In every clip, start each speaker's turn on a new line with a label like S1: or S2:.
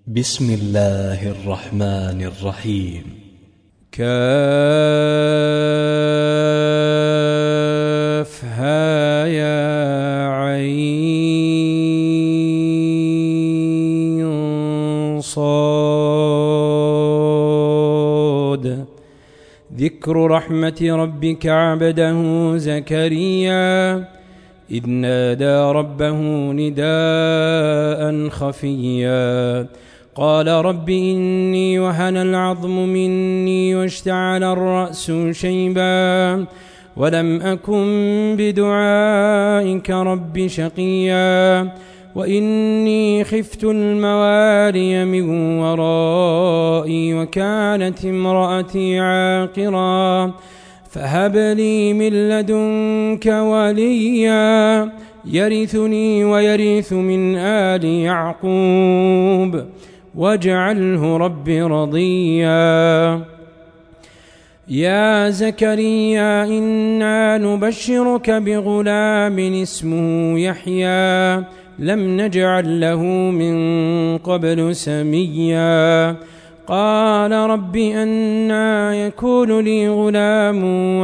S1: بسم الله الرحمن الرحيم.
S2: كافها يا عين صاد. ذكر رحمة ربك عبده زكريا إذ نادى ربه نداء خفيا قال رب إني وهن العظم مني واشتعل الرأس شيبا ولم أكن بدعائك رب شقيا وإني خفت الموالي من ورائي وكانت امرأتي عاقرا فهب لي من لدنك وليا يرثني ويرث من آل يعقوب واجعله رب رضيا. يا زكريا إنا نبشرك بغلام اسمه يحيى لم نجعل له من قبل سميا قال رب أنى يكون لي غلام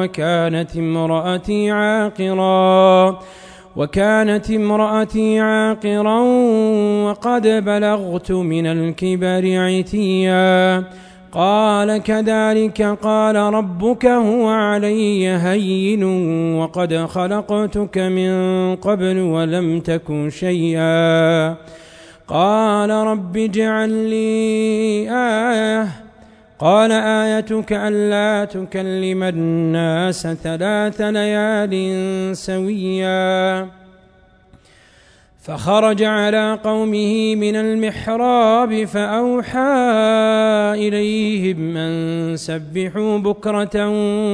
S2: وكانت امرأتي عاقرا وقد بلغت من الكبر عتيا قال كذلك قال ربك هو علي هين وقد خلقتك من قبل ولم تك شيئا قال رب اجعل لي آية قال آيتك ألا تكلم الناس 3 ليال سويا فخرج على قومه من المحراب فأوحى إليهم أن سبحوا بكرة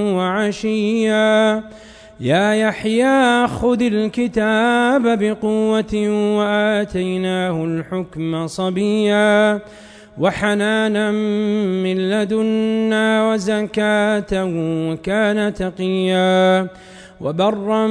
S2: وعشيا يا يحيى خذ الكتاب بقوة وآتيناه الحكم صبيا وحنانا من لدنا وزكاة وكان تقيا وبرا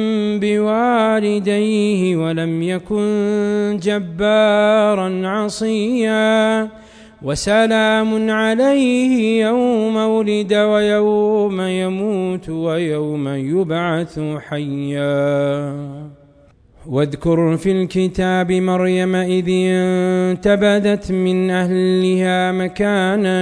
S2: بوالديه ولم يكن جبارا عصيا وسلام عليه يوم ولد ويوم يموت ويوم يبعث حيا. واذكر في الكتاب مريم إذ انتبذت من أهلها مكانا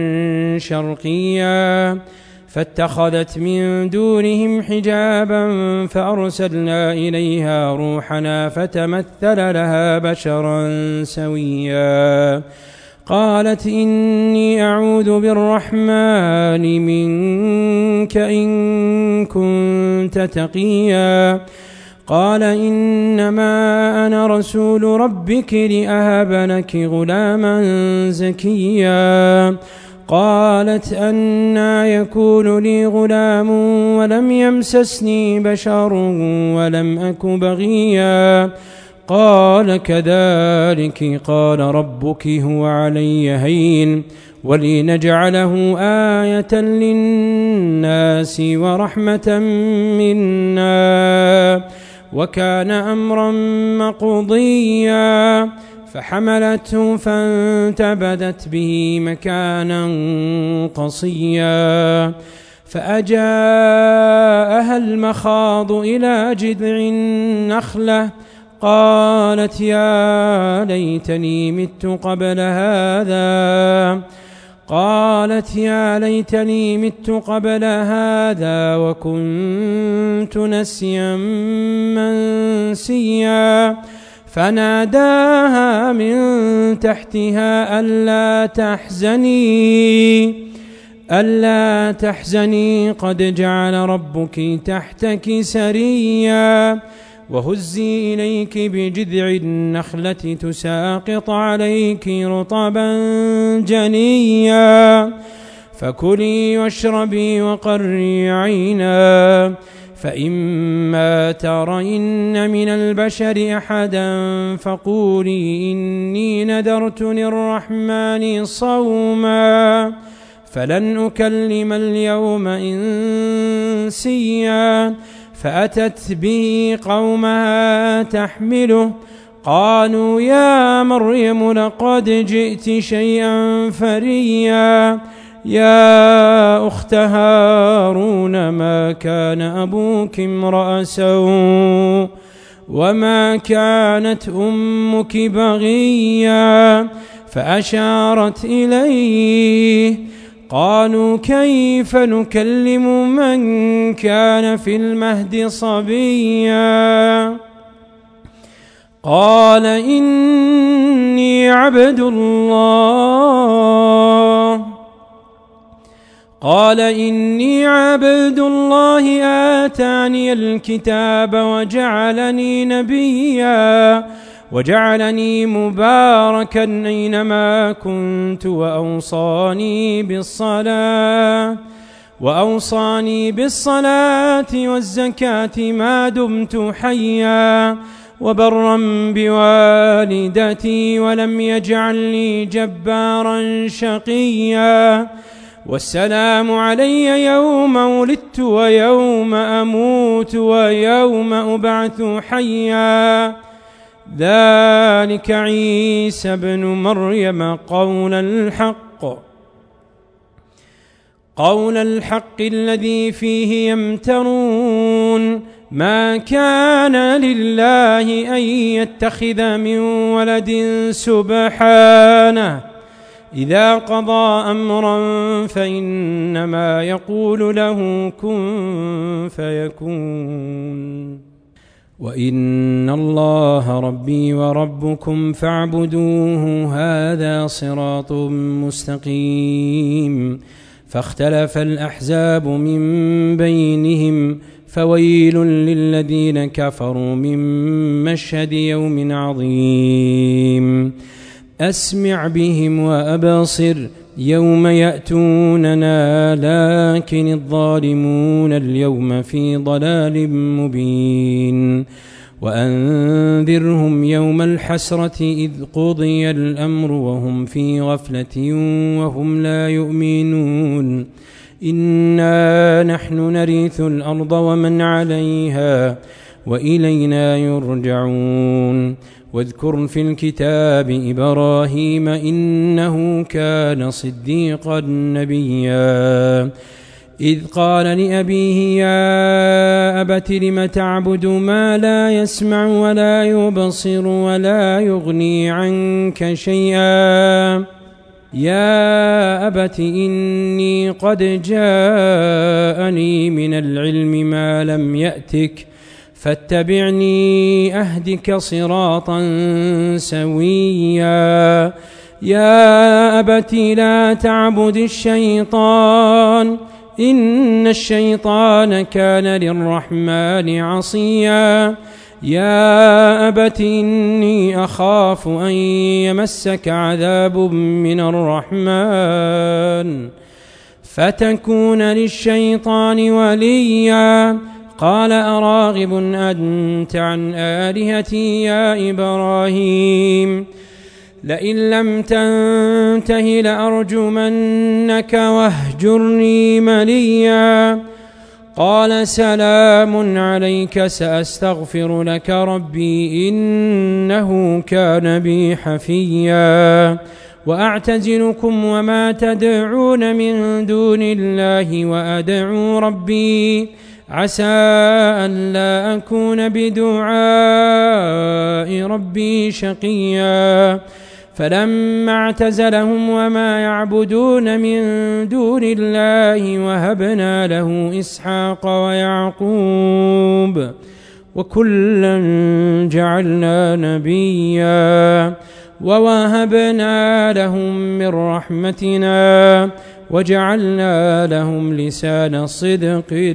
S2: شرقيا فاتخذت من دونهم حجابا فأرسلنا إليها روحنا فتمثل لها بشرا سويا قالت إني أعوذ بالرحمن منك إن كنت تقيا قال إنما أنا رسول ربك لأهب لك غلاما زكيا قالت أنى يكون لي غلام ولم يمسسني بشر ولم أك بغيا قال كذلك قال ربك هو علي هين ولنجعله آية للناس ورحمة منا وكان أمرا مقضيا فحملته فانتبذت به مكانا قصيا فأجاءها المخاض إلى جذع النخلة قالت يا ليتني مت قبل هذا وكنت نسيا منسيا فناداها من تحتها ألا تحزني قد جعل ربك تحتك سريا وهزي إليك بجذع النخلة تساقط عليك رطبا جنيا فكلي واشربي وقري عينا فإما ترين من البشر أحدا فقولي إني نذرت للرحمن صوما فلن أكلم اليوم إنسيا فأتت به قومها تحمله قالوا يا مريم لقد جئت شيئا فريا يا أخت هارون ما كان أبوك امرأ سوء وما كانت أمك بغيا فأشارت إليه. قالوا كيف نكلم من كان في المهد صبيا قال إني عبد الله آتاني الكتاب وجعلني نبيا وجعلني مباركا أينما كنت وأوصاني بالصلاة والزكاة ما دمت حيا وبرا بوالدتي ولم يجعلني جبارا شقيا والسلام علي يوم ولدت ويوم أموت ويوم أبعث حيا ذلك عيسى بن مريم قول الحق الذي فيه يمترون ما كان لله أن يتخذ من ولد سبحانه إذا قضى أمرا فإنما يقول له كن فيكون وإن الله ربي وربكم فاعبدوه هذا صراط مستقيم. فاختلف الأحزاب من بينهم فويل للذين كفروا من مشهد يوم عظيم. أسمع بهم وأبصر يوم يأتوننا لكن الظالمون اليوم في ضلال مبين. وأنذرهم يوم الحسرة إذ قضي الأمر وهم في غفلة وهم لا يؤمنون. إنا نحن نرث الأرض ومن عليها وإلينا يرجعون. واذكر في الكتاب إبراهيم إنه كان صديقا نبيا إذ قال لأبيه يا أبت لم تعبد ما لا يسمع ولا يبصر ولا يغني عنك شيئا يا أبت إني قد جاءني من العلم ما لم يأتك فاتبعني أهدك صراطا سويا يا أبت لا تعبد الشيطان إن الشيطان كان للرحمن عصيا يا أبت إني أخاف أن يمسك عذاب من الرحمن فتكون للشيطان وليا قال أراغب أنت عن آلهتي يا إبراهيم لئن لم تنته لأرجمنك واهجرني مليا قال سلام عليك سأستغفر لك ربي إنه كان بي حفيا وأعتزلكم وما تدعون من دون الله وأدعو ربي عسى أن لا أكون بدعاء ربي شقيا فلما اعتزلهم وما يعبدون من دون الله وهبنا له إسحاق ويعقوب وكلا جعلنا نبيا ووهبنا لهم من رحمتنا وجعلنا لهم لسان صدق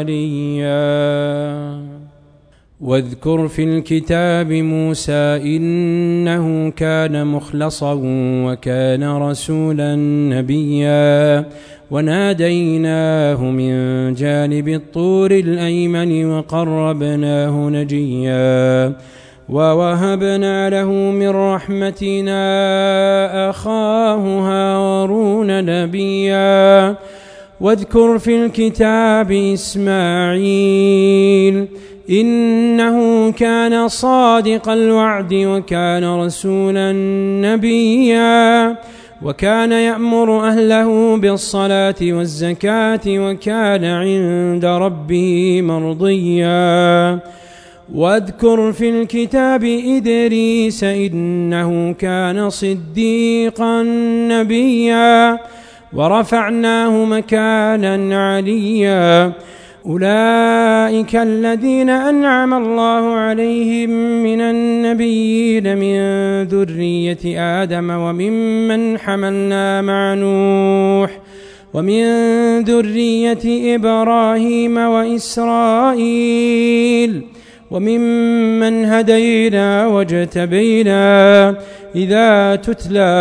S2: عليا واذكر في الكتاب موسى إنه كان مخلصا وكان رسولا نبيا وناديناه من جانب الطور الأيمن وقربناه نجيا ووهبنا له من رحمتنا أخاه هارون نبيا واذكر في الكتاب إسماعيل إنه كان صادق الوعد وكان رسولا نبيا وكان يأمر أهله بالصلاة والزكاة وكان عند ربه مرضيا واذكر في الكتاب إدريس إنه كان صديقا نبيا ورفعناه مكانا عليا أولئك الذين أنعم الله عليهم من النبيين من ذرية آدم وممن حملنا مع نوح ومن ذرية إبراهيم وإسرائيل وممن هدينا واجتبينا إذا تتلى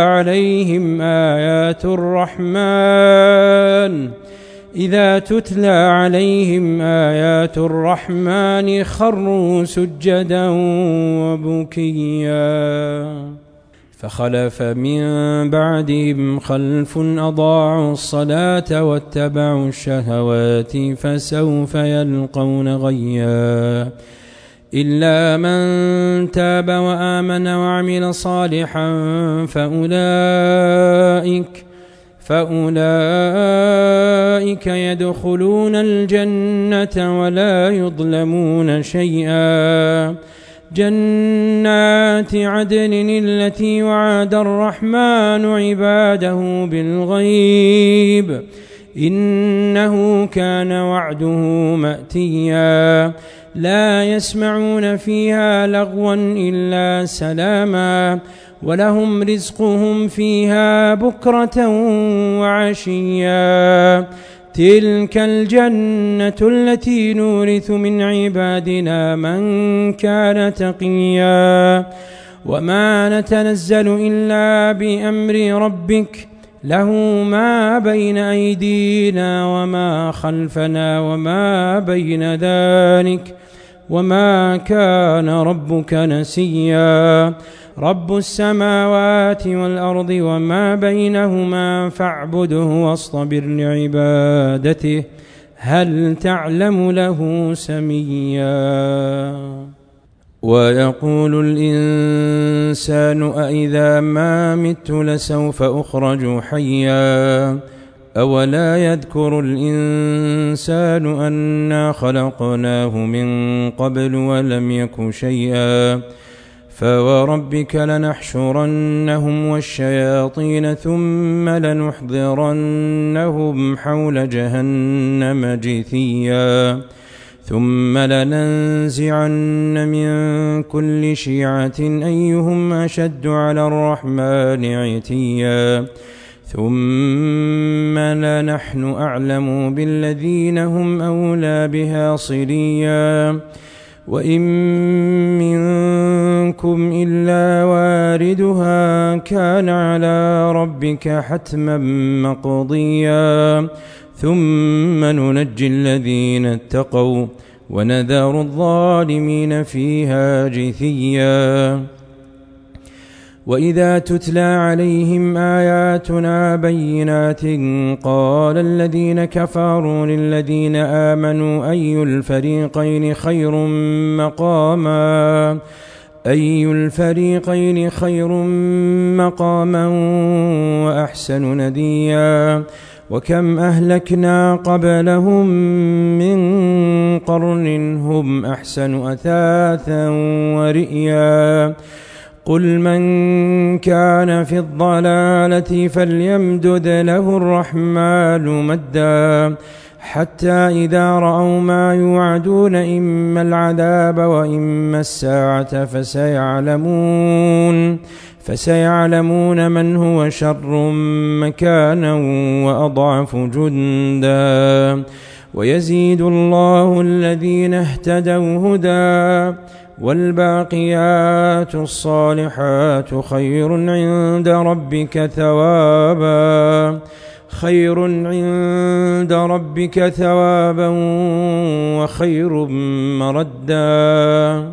S2: عليهم آيات الرحمن خروا سجدا وبكيا فخلف من بعدهم خلف أضاعوا الصلاة واتبعوا الشهوات فسوف يلقون غيا إلا من تاب وآمن وعمل صالحا فأولئك يدخلون الجنة ولا يظلمون شيئا جنات عدن التي وعد الرحمن عباده بالغيب إنه كان وعده مأتيا لا يسمعون فيها لغوا إلا سلاما ولهم رزقهم فيها بكرة وعشيا تلك الجنة التي نورث من عبادنا من كان تقيا وما نتنزل إلا بأمر ربك له ما بين أيدينا وما خلفنا وما بين ذلك وما كان ربك نسيا رب السماوات والأرض وما بينهما فاعبده واصطبر لعبادته هل تعلم له سميا ويقول الإنسان أإذا ما مت لسوف أخرج حيا أولا يذكر الإنسان أنا خلقناه من قبل ولم يك شيئا فوربك لنحشرنهم والشياطين ثم لنحضرنهم حول جهنم جثيا ثم لننزعن من كل شيعة أيهم أشد على الرحمن عتيا ثم لنحن أعلم بالذين هم أولى بها صليا وإن منكم إلا واردها كان على ربك حتما مقضيا ثم ننجي الذين اتقوا ونذر الظالمين فيها جثيا وإذا تتلى عليهم آياتنا بينات قال الذين كفروا للذين آمنوا أي الفريقين خير مقاما وأحسن نديا وكم أهلكنا قبلهم من قرن هم أحسن أثاثا ورئيا قل من كان في الضلالة فليمدد له الرحمن مدا حتى إذا رأوا ما يوعدون إما العذاب وإما الساعة فسيعلمون من هو شر مكانا وأضعف جندا ويزيد الله الذين اهتدوا هدى والباقيات الصالحات خير عند ربك ثوابا وخير مردا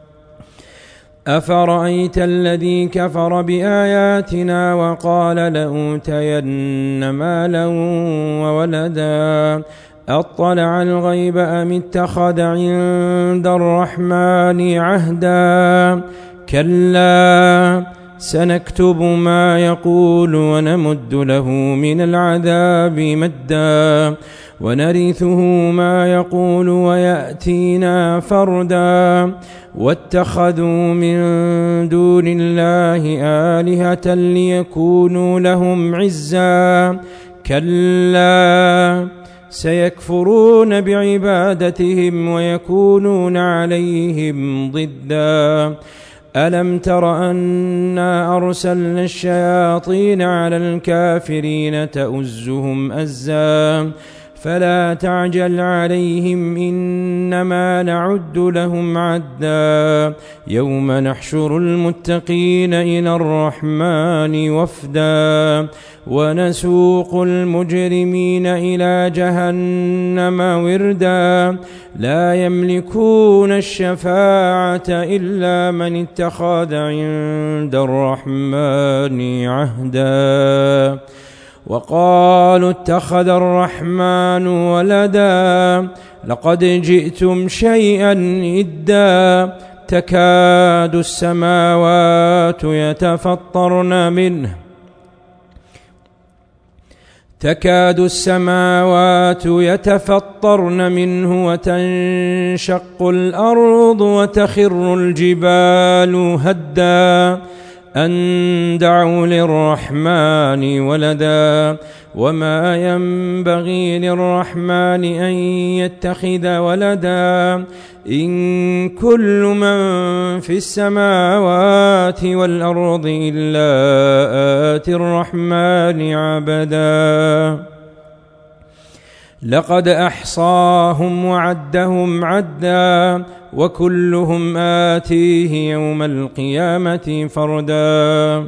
S2: أفرأيت الذي كفر بآياتنا وقال لأوتين مالا وولدا أطلع الغيب أم اتخذ عند الرحمن عهدا كلا سنكتب ما يقول ونمد له من العذاب مدا ونرثه ما يقول ويأتينا فردا واتخذوا من دون الله آلهة ليكونوا لهم عزا كلا سيكفرون بعبادتهم ويكونون عليهم ضدا ألم تر أنا أرسلنا الشياطين على الكافرين تؤزهم أزا فلا تعجل عليهم إنما نعد لهم عدا يوم نحشر المتقين إلى الرحمن وفدا ونسوق المجرمين إلى جهنم وردا لا يملكون الشفاعة إلا من اتخذ عند الرحمن عهدا وقالوا اتخذ الرحمن ولدا لقد جئتم شيئا إدا تكاد السماوات يتفطرن منه وتنشق الأرض وتخر الجبال هدا أن دعوا للرحمن ولدا وما ينبغي للرحمن أن يتخذ ولدا إن كل من في السماوات والأرض إلا آتي الرحمن عبدا لقد أحصاهم وعدهم عدا وكلهم آتيه يوم القيامة فردا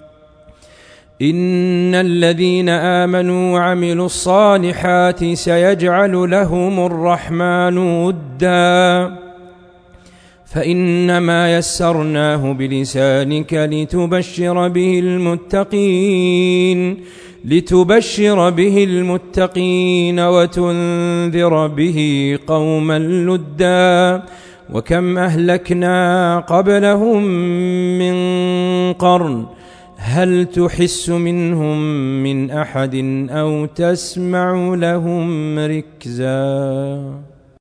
S2: إن الذين آمنوا وعملوا الصالحات سيجعل لهم الرحمن ودا فإنما يسرناه بلسانك لتبشر به المتقين وتنذر به قوما لدا وكم أهلكنا قبلهم من قرن هل تحس منهم من أحد أو تسمع لهم ركزا